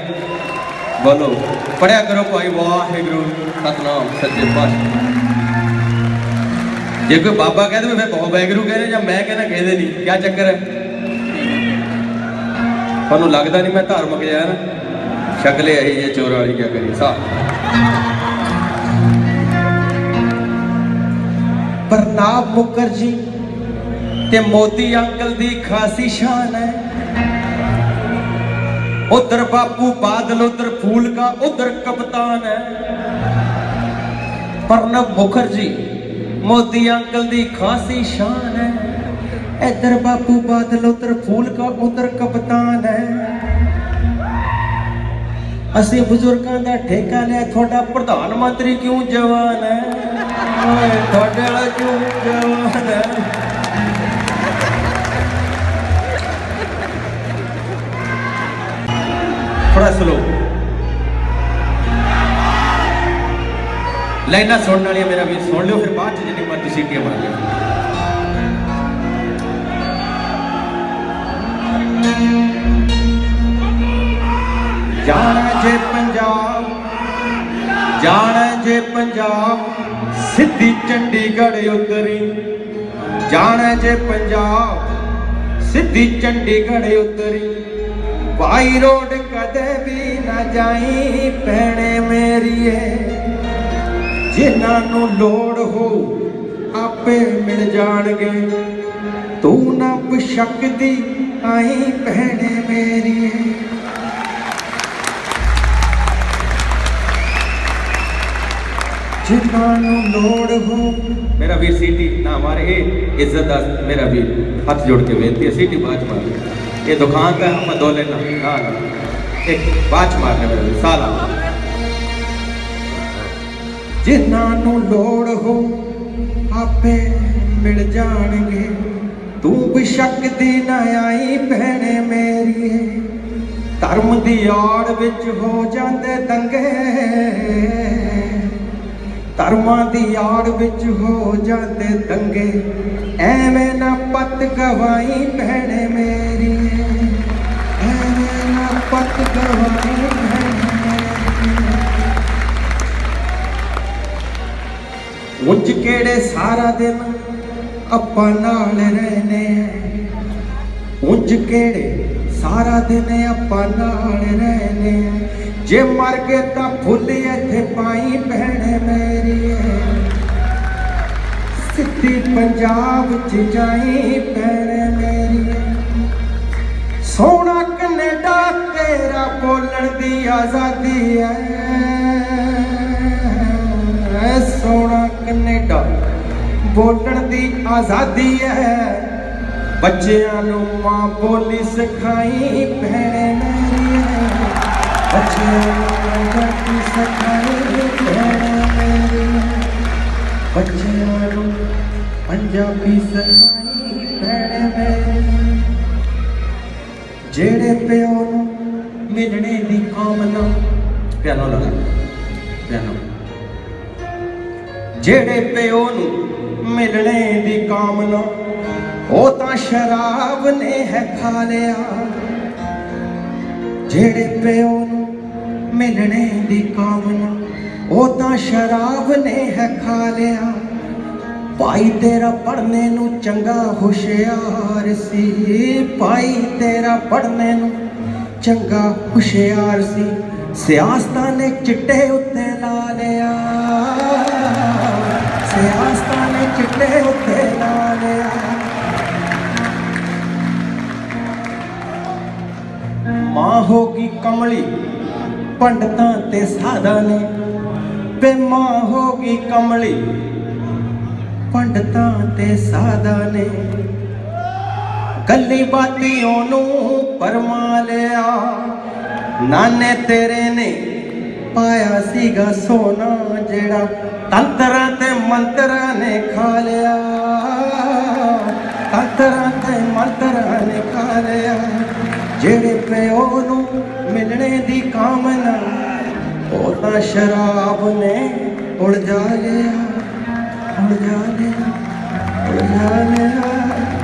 बोलो पढ़िया करो भाई वाहिगुरू सतनाम सच्चे पातशाह। जे कोई बाबा कहते फिर बहुत वाहिगुरू कहने या मैं कहना कहते नहीं, क्या चक्कर है? तुहानू लगता नहीं मैं धार्मिक जिहा ना, शक्ल यही है चोरा वाली, क्या करी सा। प्रणाब मुखर्जी ते मोदी अंकल दी खासी शान है। उधर बापू बादल, उधर फूल का, उधर कप्तान है। प्रणब मुखर्जी मोदी अंकल दी खासी शान है। इधर बापू बादल, उधर फूल का, उधर कप्तान है। असी बुजुर्गों का ठेका लिया, थोड़ा प्रधानमंत्री क्यों जवान है? थोड़े वाला क्यों जवान है? थोड़ा स्लो लाइना सुनने वाली मेरा भी सुन लो, फिर बाद जी मर्जी सीटियां मार लो। जाना जे पंजाब, जाना जे पंजाब, सिद्धी चंडीगढ़ उतरी। जाना जे पंजाब, सिद्धी चंडीगढ़ उतरी। बाई रोड कदे भी ना जाई भैणे मेरीए, जिन्हां नू लोड़ हो आपे मिल जाणगे। तू ना बशकदी आई भैणे मेरीए। जिन्हां नू लोड़ हो, मेरा वीर सीटी ना मारे, इज्जत दा मेरा वीर हाथ जोड़ के बेनती है, सीटी बाज मार। ये दुकान का हम दो लेना ना एक बाज मारने मेरा वीर साला। जिन्हां नू लोड़ हो आपे मिल जाणगे। तू बशकदी ना आई भैणे मेरी। धर्म दी आड़ विच हो जांदे दंगे, धर्मां दी आड़ विच हो जांदे दंगे। एवें ना पत गवाई भैणे मेरी, एवें ना पत गवाई भैणे मेरी। उंज केड़े सारा दिन अप्पां नाल रहने, उंज केड़े सारा दिन अप्पां नाल रहने। जे मर गए तां फुल इत्थे पाई भैणे मेरी। सिद्धी पंजाब च जाई भैणे मेरी। सोना कनेडा तेरा बोलण दी आज़ादी है। सोना कनेडा बोलण दी आज़ादी है। बच्चियां नू मां बोली सिखाई भैणे मेरी। बच्चियां नू पंजाबी सिखाई भैणे मेरी। बच्चियां नू पंजाबी सिखाई भैणे मेरी। जेड़े प्यो नू मिलने दी कामना, पियानो लगा पियानो। जेड़े प्यो नू मिलने दी कामना, ओ तां शराब ने है खा लिया। जेड़े प्यो नू मिलने दी कामना, ओ तां शराब ने है खा लिया। भाई तेरा पढ़ने नू चंगा होशियार सी। भाई तेरा पढ़ने नू चंगा होशियार सी। सियासतां ने चिट्टे उत्ते ला लिया। सियासतां ने चिट्टे उत्ते ला लिया। मां होगी कमली पंडितां ते साधा ने। वे मां होगी कमली पंडितां ते साधा ने। गली बातियों नू परमा लिया। नाने तेरे ने पाया सीगा सोना, जेड़ा तंतरां ते मंतरां ने खा लिया। तंतरां ते मंतरां ने खा लिया। जेड़े प्यो नू मिलने दी कामना, ओ तां शराब ने उलझा लिया। उलझा लिया, उलझा लिया।